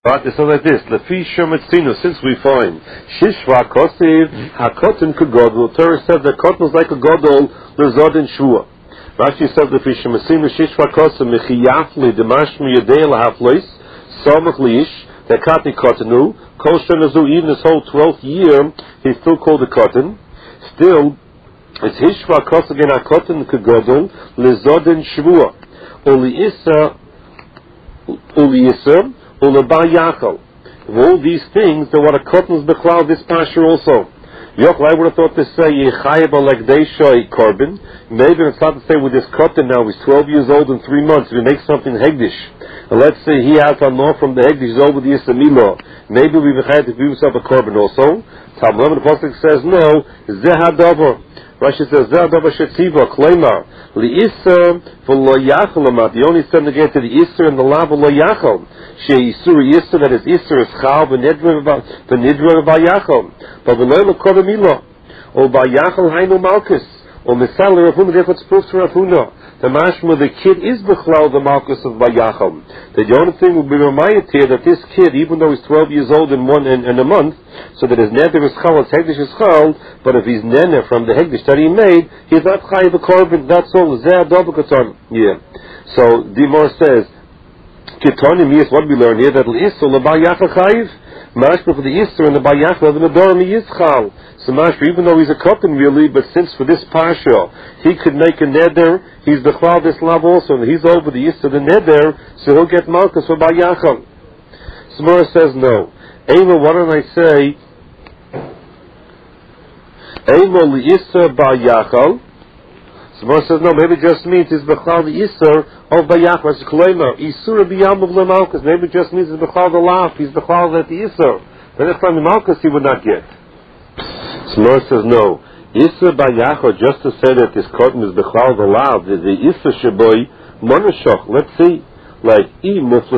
Right, so like this. Lefi Shematzino, since we find Shishva Kosiv Hakotin Kagodol, Torah said that cotton was like a godol lezod in Shua. Rashi says Lefi Shematzino Shishva Kosiv Mechiyafli Demashmi Yadei Lahaflois Samach Liish that Kati Kotinu Kol Shenazu, even his whole 12th year he's still called a cotton. Still it's Hishva Kosiv again Hakotin Kagodol lezod in Shua Uli Of all these things, there were a cotton's becloud this pasture also. Yochel, I would have thought to say Yechayab Alekdeisha Korban. Maybe it's not to say with this cotton now, he's 12 years old in 3 months, if he makes something Hegdish. And let's say he has a law from the Hegdish, he's over the Yisamilah. Maybe we've had to give himself a Korban also. Talmud the Pasuk says no, Zehadavar. Rashi says Zehadavar Shetziva, Kleimar. Li'isr v'lo yachal amat. The only son to get to the Isser and the Lav v'lo yachal. She'isur Isser, that is Isser is Chal v'nidra v'yachal. But v'lo l'kodem ilo. O v'yachal hainu malchus. O misal l'Rav Huna, therefore it's proof to Rav Huna. The mashma, the kid is b'chlal the malchus of v'yachal. The only thing will be reminded here that this kid, even though he's 12 years old in a month, so that his neder is chal, his hegdish is chal, but if he's neder from the hegdish that he made, he's not chayiv a korban. That's all. Zeh adobakaton. Yeah. So Dimor says, Kitonim, yes, what we learn here, that l'isur l'bal yachal chayiv, mashma for the isur and the bal yachal of the nedorim he is chal. So mashma, even though he's a koppen really, but since for this parsha he could make a neder, he's b'chlal this lav also, and he's over the isur, the neder, so he'll get malchus for bal yachal. Smora says no. Ema, why don't I say Ema li'isr ba'yachal? Smora says no, maybe it just means it's b'chal the isr of ba'yachal. It's kolema isur b'yam of lemalchus. Maybe it just means it's b'chal the lav. He's b'chal that the isr. Then if from the malchus he would not get. Smora says no. Isr ba'yachal, just to say that this cotton is b'chal the lav, the isr sheboy monashach. Let's see. Like, if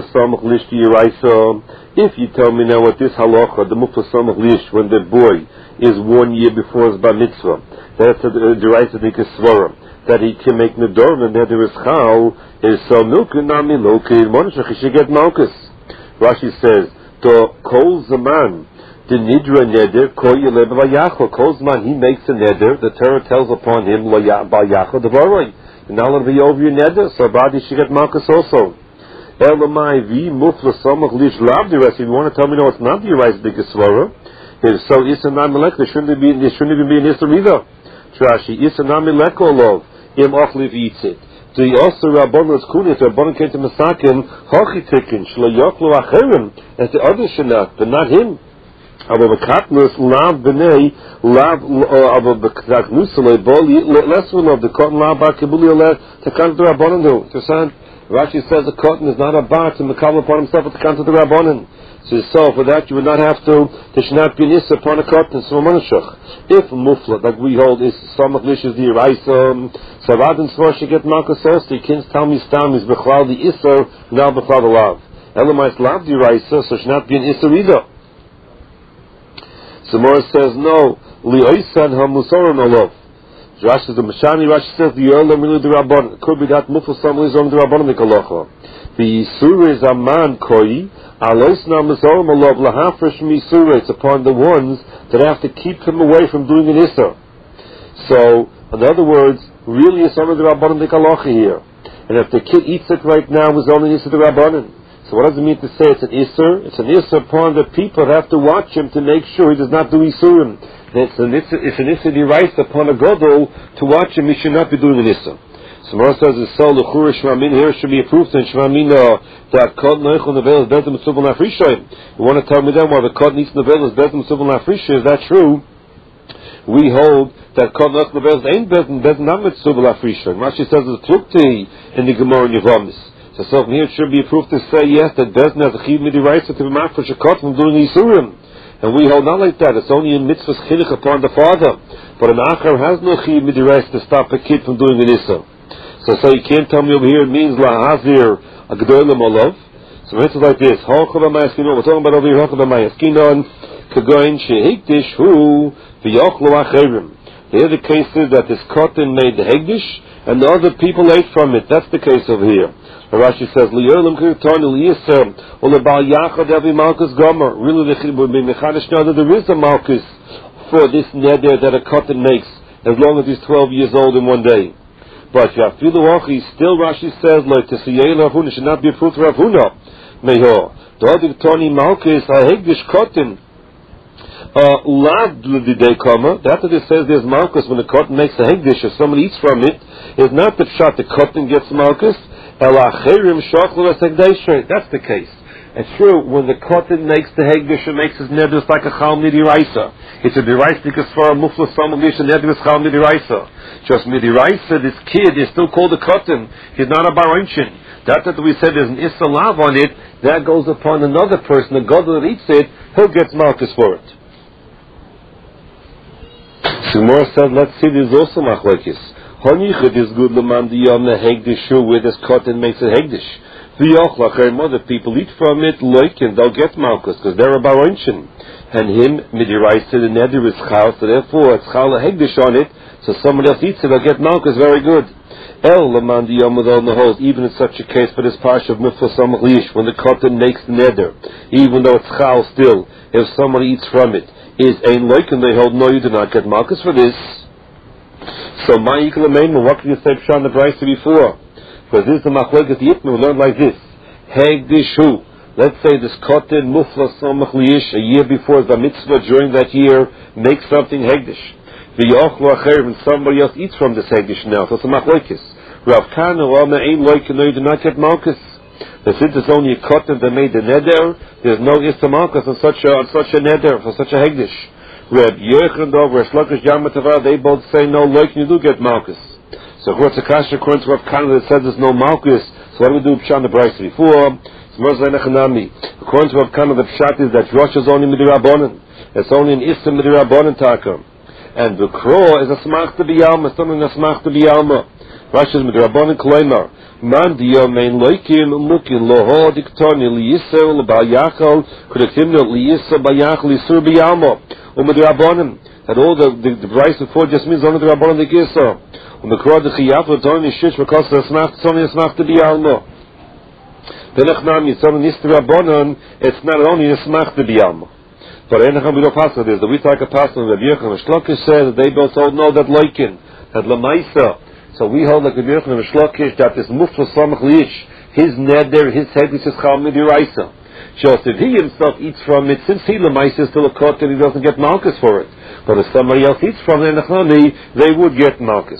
you tell me now what this halacha, the mufla samach lish, when the boy is 1 year before his bar mitzvah, that's the deraisa dikasvara, that he can make nedor, and that there is chal, is so milkin nami lokin, monshach, he should get malchus. Rashi says, to kol zaman, the nidra neder, kol yeleb vayachol, kol zaman, he makes a neder, the Torah tells upon him, vayachol, the varoi, and now it'll be over your neder, so badi should get malchus also. Elamai vi mufla samach lish lav the rest. If you want to tell me no, it's not the Yerai's biggest svara. If so, Issa Namelech, there shouldn't even be an Issa either. Trashi, Issa Namelech olov, im ochliv eats it. The also Rabban was kunis, Rabban came to Masakim, hochi tikin, shlo yoklu acherim, as the other shenat, but not him. Aber bekatnus lav b'nei, lav, aber bekatnus leboli, less one of the cotton lav ba'kibuli oleh, takant the Rabbanan do, to san. Rashi says the cotton is not a bar to makabel upon himself at the count of the Rabbanan. So for that you would not have to, there should not be an issa upon a cotton, so if mufla, like we hold, is samach lish is the Yeraisa, so Radin Svor should get malchus also, you can't tell me stam is bechlal the issa, now bechlal the lav. Elamais lav the Yeraisa, so should not be an issa either. So Morris says no, li'oisan ha-musorim olav. Rashi says the Mashani. Rashi says the Yolam Milu the Rabban. It could be that Mufal Samli is on the Rabban the Kalacha. The Yisur is a man koi. Alois na Mazorim Alav lahafresh misur. It's upon the ones that have to keep him away from doing an Issa. So, in other words, really it's on the Rabban the Kalacha here. And if the kid eats it right now, it's only Issa the Rabbanan. So what does it mean to say it's an Isser? It's an Isser upon the people that have to watch him to make sure he does not do Isurim. It's an Isser right upon a Godol to watch him, he should not be doing an Isser. So Mara says, L'chura Shmamin, here should be a proof in Shmamin that Kod Noichel Nevel is Bezim Tzubal Nafrisha. You want to tell me then why the Kod Nis Nevel is Bezim Tzubal Nafrisha? Is that true? We hold that Kod Noichel Nevel is Ein Bezim Namet Tzubal Nafrisha. Rashi says it's Tlukti in the Gemara in Yevamis. So from here it should be a proof to say yes that Bezin has a chiv midiraisa to be marked for shakot from doing Yisurim, and we hold not like that. It's only in mitzvahs chinuch upon the father, but an achar has no chiv midiraisa to stop a kid from doing an issa. So you can't tell me over here it means lahazir a gedolim olav. So it's like this: Halchav Amayaskinon. We're talking about over here Halchav Amayaskinon kagoin shehikdish hu v'yochlu acherim. Here the case is that this cotton made the hegdish, and the other people ate from it. That's the case over here. Rashi says, "Li'olam kirtani li'yisem ulebal yachad every malchus gomer." Really, there is a malchus for this neder that a cotton makes, as long as he's 12 years old in one day. But Yafilu Achi, still Rashi says, like to Siyei Rav Huna should not be approved for Rav Huna. Meho, the other Tony malchus a hegdish cotton. That's what it says there's malchus when the cotton makes a hegdish. If somebody eats from it, it's not the shot the cotton gets malchus. That's the case. It's true, when the cotton makes the hegdish, it makes his neder like a chal midiraisa. It's a diraisa because for a mufla samalish, the neder is chal midiraisa. Just midiraisa, this kid is still called a cotton. He's not a baronchin. That we said there's an issa lav on it, that goes upon another person, the god that eats it, he'll get malchus for it. Gemara said, let's see, there's also machlokes. Honichad is good leman diyam hegdishu, where this cotton makes a hegdish. V'yochlach, other people eat from it, loikin, they'll get malchus, because they're a baronchin. And him, midiraisa, the neder is chal, so therefore it's chal a hegdish on it, so somebody else eats it, they'll get malchus, very good. El leman diyam with all the holes, even in such a case for this parsha of mifla samach liish, when the cotton makes the neder, even though it's chal still, if somebody eats from it, is ein loikin, they hold, no, you do not get malchus for this. So my equal amendment, what can you say Pshan the Brisa before? Because this is the machlokes the Yitma, we learned like this. Hegdishu. Let's say this cotton mufla samach liish, a year before the mitzvah, during that year, makes something hegdish. V'yochlu acher, and somebody else eats from this hegdish now. So it's a machlokes. Rav Kana, Rama, ein loikin, no, you do not get malchus. But since it's only a cotton that made the neder, there's no issa malchus on such a neder, for such a hegdish. Reb Yechon over Shlokish Yamatava, they both say no, like you do get malchus. So what's a kasha according to Rav Kana that says there's no malchus? So what do we do Pshan the Brisa before? According to Rav Kana, the pshat is that Rosh is only midirabonin. It's only an issa midirabonin taka. And the crow is a smach to biyalma, something a smach to biyalma. Rosh is midirabonin kloimar. Man diyo mein loikim mukin loho diktoni liyisa l'bal yachal kudekimno liyisa bayachal yisur biyalma. U'midrabonim, that all the price before just means only the rabbonim the gisa. The crowd the chiyaf it's only shish because the smach it's only a smach to be alma. Benachnam it's only nis the rabbonim, it's not only a smach to be alma. But enacham we don't pass with this. The we take a pass on the Yechon and Shlokish said that they both hold no that loikin, that lamaisa. So we hold like the Yechon and Shlokish that this mufla samach liish, his neder, his head is chal midiraisa. Just if he himself eats from it, since he lemaisa is still a cotton, he doesn't get malchus for it. But if somebody else eats from it, they would get malchus.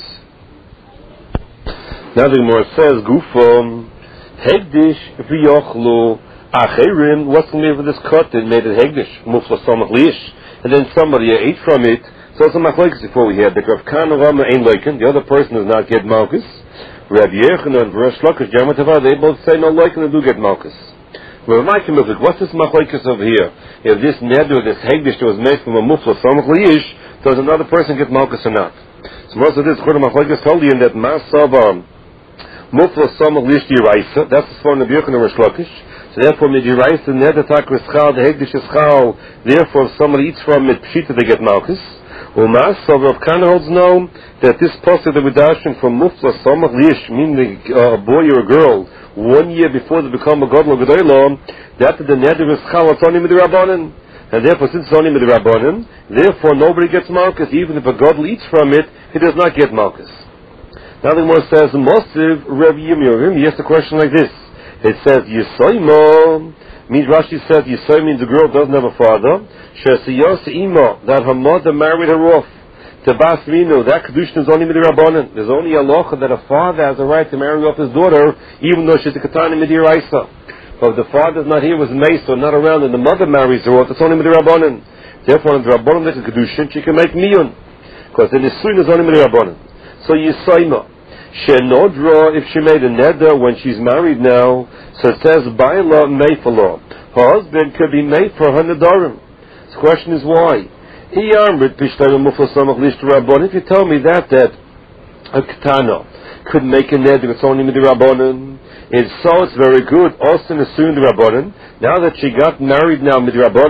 Now the Gemara says, Gufam, hegdish v'yochlu acherim, what's the name of this cotton made it hegdish, mufla samach liish, and then somebody ate from it, so it's a machlokes before we had, the Rav Kana Rama ein loikin, the other person does not get malchus, Rabbi Yechanan and Rosh Lakish Yamatava, they both say no loikin and do get malchus. What's this machlokes over here? If this neder, this hegdish was made from a mufla samach liish, does another person get malchus or not? So most of this, according to machlokes, told you that masav mufla samach liish diraisa. That's the form of Yechon and Rosh Lakish. So therefore, midiraisa neder tak rischal, the hegdish is chal. Therefore, if somebody eats from it, pshita they get malchus. Masav Rav Kana holds no that this pasuk that we're dashing from mufla samach liish, meaning a boy or a girl, 1 year before they become a gadol gedolah, that the neder is chal, it's only midrabanan, and therefore since it's only midrabanan, therefore nobody gets malchus. Even if a gadol eats from it, he does not get malchus. Now the Gemara says, Mosiv Rev Yirmiyah. He asks a question like this. It says Yisoimo means Rashi says Yisoim means the girl doesn't have a father. Shesiyos Ima, that her mother married her off. Tabas Minu, that kedushin is only midrabanan. There's only a locha that a father has a right to marry off his daughter, even though she's a katana midiraisa. But if the father's not here, was mace or not around, and the mother marries her off, it's only midrabanan. Therefore, in the rabbanan makes a kedushin, she can make miyun, because the nisuin is only midrabanan. So Yisaima, shenodra, if she made a neder when she's married now, so it says baila meifalo. Her husband could be made for her nedarim. The question is why. If you tell me that a katana could make a neder, it's only midrabanan, and so it's very good. Also, assume the rabbanan. Now that she got married now midrabanan,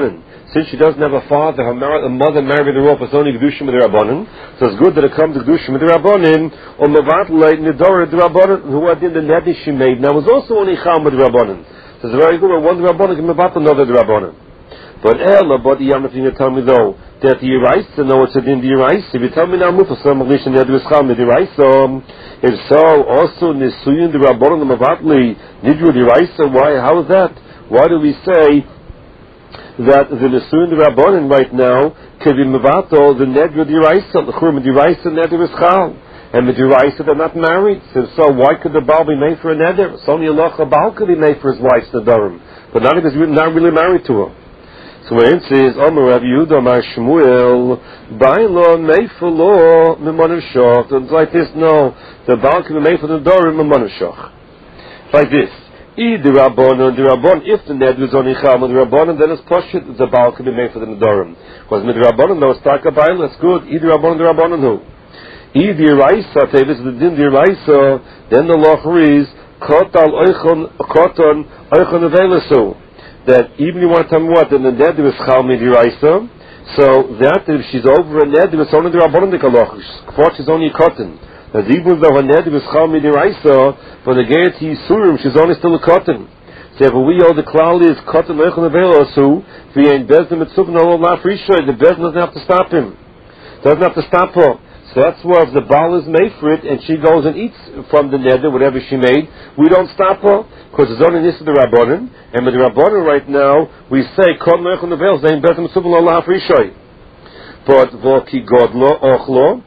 since she doesn't have a father, her mother married her off, it's only Kedushim with the Rabbanim. So it's good that it comes to Kedushim with the Rabbanim, or Mavatla Nidor the Rabbanim, who had in the Nedi she made. Now it was also only Cham with the Rabbanim. So it's very good when one Rabbanim can Mavatla another Rabbanim. But Ella, but the Yamah thing to tell me though, that the Yeraisa, no, it's in the Yeraisa. If you tell me now, Mufasam, Malisha, Nedi Cham with the Yeraisa, if so, also Nisuyin the Rabbanim, the Mavatli, Nidru the Yeraisa, why, how is that? Why do we say that the Nesuin the Rabbanim right now could be Mevato the Nedra Diraisa, the Chur Diraisa Nedra is Chal, and the Diraisa they're not married. So why could the Baal be made for a Neder? It's only Allah Baal could be made for his wife's Nedarim, but not if he's not really married to her. So when it says Omer Rav Yehuda Mar Shmuel Bailo made for law Mimon Shach, it's like this. No, the Baal can be made for the Nedarim Mimon Shach. It's like this. The Rabbanon, if the Ned was only Cham with the Rabbanon, then it's Poshit, the Baal can be made for the Nedarim. Because with the Rabbanon, there was Taka Baal, that's good. The Rabbanon who? The Raisa, Tevis, the Din, the Raisa, then the Loch is, Kotal Oichon Avelasu. That even you want to tell me what, then the Ned was Cham with the Raisa, so that if she's over a Ned, it's only the Rabbanon, the Kaloch. She's only a cotton. As even though her Ned was Chal Midiraisa, for the Gaiety Surim, she's only still a cotton. So if we all the cloud is cotton Lechon Avelasu, if he ain't Bezdin Mitzvah, no not free show, the Bezdin doesn't have to stop him. Doesn't have to stop her. So that's why if the Baal is made for it, and she goes and eats from the Neder, whatever she made, we don't stop her, because it's only this of the Rabbanim, and with the Rabbanim right now, we say, cotton Lechon Avelasu, they ain't Bezdin Mitzvah, no not free show. But, Voki Godlo, Ochlo,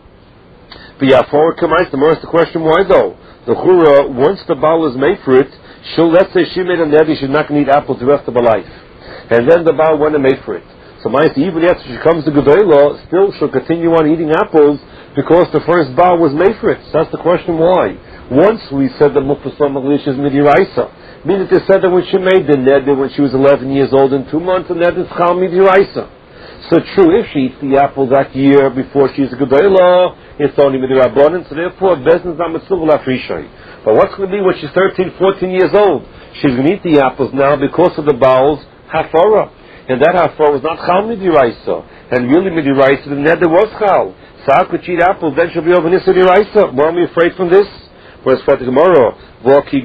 the more is the question, why though? The Chura, once the Baal is made for it, let's say she made a neder, she's not going to eat apples the rest of her life. And then the Baal went and made for it. So even after she comes to Gedolah, still she'll continue on eating apples because the first Baal was made for it. So that's the question, why? Once we said that Mufasam Maglish is Midiraisa. Meaning they said that when she made the neder when she was 11 years old and 2 months, the neder is Chal Midiraisa. So true, if she eats the apple that year before she's a Gedolah, it's only with the Rabbanim, so therefore Bezdin is not Mitzvah Lafrishay. But what's going to be when she's 13, 14 years old? She's going to eat the apples now because of the Baal's Hafara. And that Hafara was not Chal Midiraisa. And really Midiraisa, the Neder was Chal. So how could she eat apples? Then she'll be over Nisa Midiraisa. Why are we afraid from this? Whereas for the Gemara, when she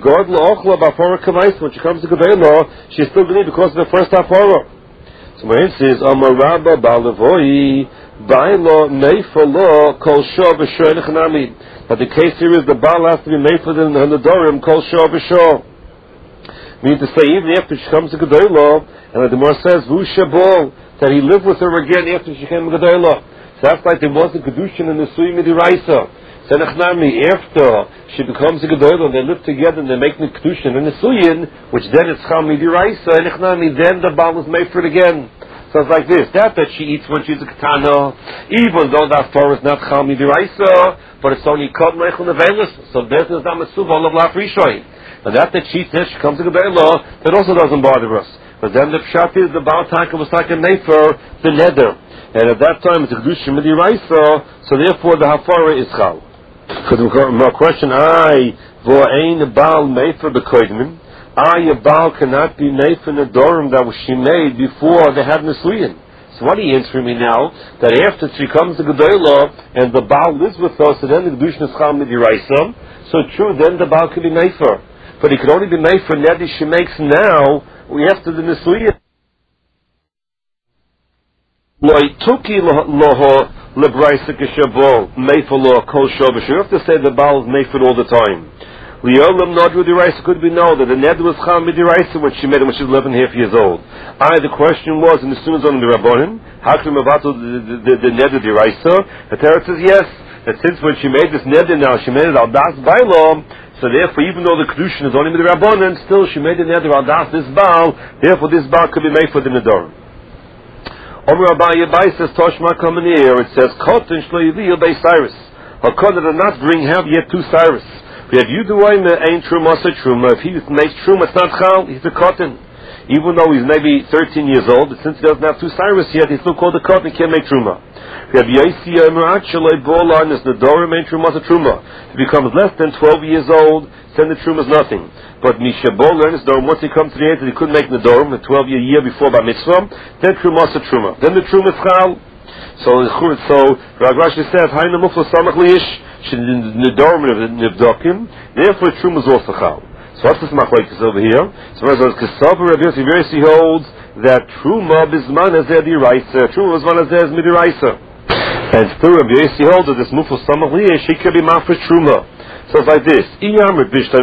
comes to Gedolah, she's still going to eat because of the first Hafara. So when it says, Amar Rabba Ba'alevoi, Ba'ilo Meifalo Kol Shor B'Shor Nechanami. But the case here is the Baal has to be made for the Nedarim Kol Shor B'Shor. Meaning to say, even after she comes to Gedolah, and the Gemara says, Vu Shabol, that he lived with her again after she came to Gedolah. So that's like there wasn't Kedushin in the Sui Midiraisa. So Nechanami, after she becomes a Gedolah, and they live together and they make the Kedushin in the Suyin, which then it's Chal Midiraisa, and Nechanami, then the Baal is made for it again. So it's like this, that she eats when she's a Ketana, even though that Torah is not Chal Midiraisa, but it's only Kod Meichel Nevelis, so there's not Mesuv, all of Laf Rishoy. And that she eats, she comes to Gedolah, that also doesn't bother us. But then the Pshat is, the Baal Taka was like a Mefer, the Neder. And at that time it's a Kedushin Midiraisa, so therefore the Hafara is Chal. So the question, Vo'ein Baal Mefer B'Koidmin, a Baal cannot be made for the Dorim that she made before they had Nisuyin. So what are you answering me now? That after she comes to Gedolah and the Baal lives with us, so then the Kedushin is Chal Midiraisa, so true, then the Baal can be made for. But it can only be made for Nedi she makes now, after the Nisuyin. Loi Tuki Loho Lebraisa Keshavol, Mayfalo, Kol Shobash. You have to say the Baal is made for all the time. Liolam Nodru Diraisa could be know that the Ned was Chal Midiraisa when she made it when she was 11 and a half years old. The question was, and the students on the Rabbanim, how can Mavato the Ned Diraisa? The Torah says yes, that since when she made this Ned now, she made it Al Das Bailom, so therefore even though the Kedushin is only with the Rabbanim, still she made the Ned Al Das this Baal, therefore this Baal could be made for the Nedarim. Omer Abaye says Toshma coming here. It says Kotin Shlo Yiviyah Bei Cyrus. Hakon did not bring have yet 2 Cyrus. We have Yuduayim ain't Truma so Truma. If he makes Truma, it's not Chal. He's a Kotin. even though he's maybe 13 years old, but since he doesn't have two cyrus yet, he's still called a cotton, he can't make truma. If he becomes less than 12 years old, then the truma is nothing. But Mishabol learns once he comes to the age that he couldn't make Nedorim, the 12 year beefore Bar Mitzvah, then truma is a truma. Then the truma is chal. So Rav Rashi says, Haina Mufla Samach Liish, Nedorim Nivdokim, therefore truma is also chal. So what's this machlokes over here? So Rabbi Yossi holds that truma bisman hazeh d'iraisa, truma bisman hazeh is midiraisa, and still Rabbi Yossi holds that this mufal samach liish she could be mafresh truma. So it's like this: if it's a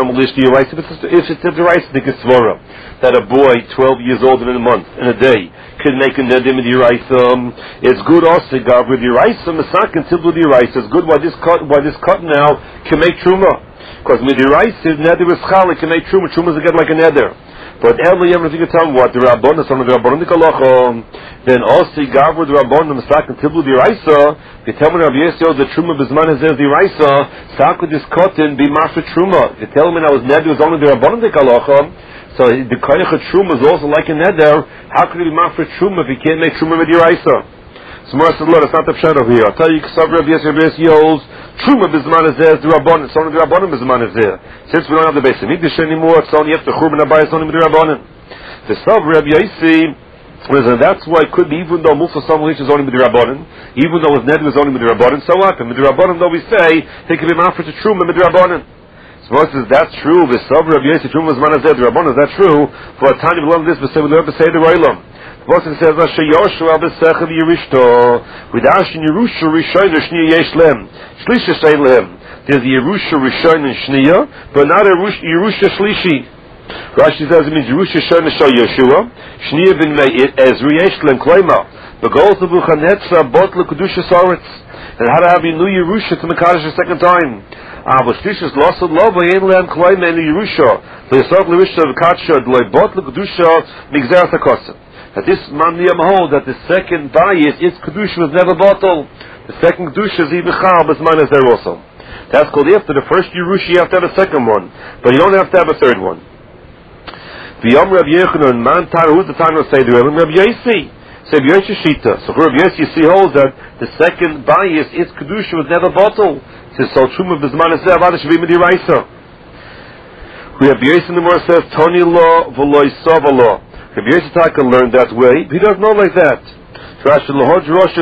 d'iraisa d'kesvara that a boy 12 years old in a month in a day could make a neder d'iraisa, it's good also gav with d'iraisa masakin tildu d'iraisa. It's good why this cut now can make truma. Because midiraisa neder is chal, it can make truma. Truma is again like a neder. But early, if you can tell me what the Rabbon is on the Rabbanon Nikolachon, then also Gavur the Rabbon the Masak and Tiblu d'iraisa. You tell me Rabbi Yossi the truma bezman hazeh d'iraisa. So how could this cotton be mafresh truma? You tell me now his neder is only the Rabbanon Nikolachon. So the koyach truma is also like a neder. How could it be mafresh truma if he can't make truma with d'iraisa? So Mora said, Lord, it's not the pshat over here. I'll tell you, Rabbi Yossi holds truma bizman hazeh is the Rabbanon. It's only the Rabbanon bizman hazeh. Since we don't have the Beis Hamikdash anymore, it's only after Churban Abayis, it's only the Rabbanon. The Sav Rabbi Yossi, and that's why it could be, even though Mufla Samach Liish is only with the Rabbanon, even though his neder was only with the Rabbanon, so what? And with the Rabbanon, though we say, he can be mafresh to truma with the Rabbanon. So Mora says, that's true. The Sav Rabbi Yossi truma bizman hazeh the Rabbanon. Is that true? For a time we learn this, we learn to say the Reilam. It says, "Sheyoshu abesechel Yerishto." With Ashin Yerusha Rishon and Shniya Yesh Lem. Shlisha Shein Lem. There's Yerusha Rishon and Shniya, but not a Yerusha Shlishi. Rashi says it means Yerusha Shon and Shal Yeshua. Shniya ben Meir Ezri Yesh Lem Kleima. The goals of Buchanetzah bot lekedusha Soretz. And how to have a new Yerusha to Mekadosh a second time. But Shlishas lost the love by Ein Lem Kleima and Yerusha. The Yisrael Yerusha of Katsha Dloi bot lekedusha Migzar Takosim. That this Maniyam hold that the second bias, its kedusha was never bottled. The second kedusha is even chal, but mine is there also. That's called after the first Yerusha, you have to have a second one, but you don't have to have a third one. V'yom Rabbi Yechanan, man tar, who's the time to say the Rabbi Yossi? So Rabbi Yossi Shita. So Rabbi Yossi holds that the second bias, its kedusha was never bottled. Says so truma b'zman is there, avada should be midiraisa. Rabbi Yossi in the Gemara says, Toni lo v'lo yisava lo. Rabbi Yossi Taka learned that way, he doesn't know like that. True, Rabbi Yossi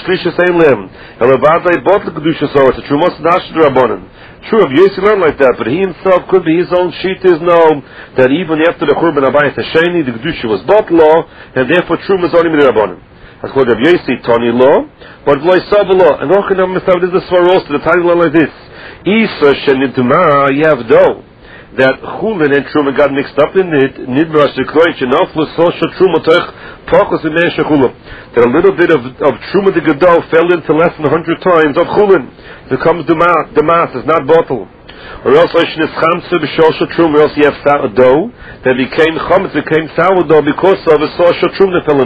learned like that, but he himself could be his own sheet is known that even after the Churban Abayis Hasheni, the Kedusha was bought law, and therefore Truma is only with the Rabbanim. That's called Rabbi Yossi Toni law, but V'lo Yisava law. And Ochanam Mistav, this is a svar also, the tiny law like this. Isa Shenituma Yavdo. That Chulin and Truma got mixed up in it. Nidbrash the Kloich and Oflus Social Truma Toch Pachos and Meir Shechula. That a little bit of Truma the Gadol fell into less than 100 times of Chulin. It becomes the mass, it's not bottle. Or else Oishin is Chamsa b'Shosha Truma, or else you have dough that became Chametz, became sourdough because of a social Truma that fell in.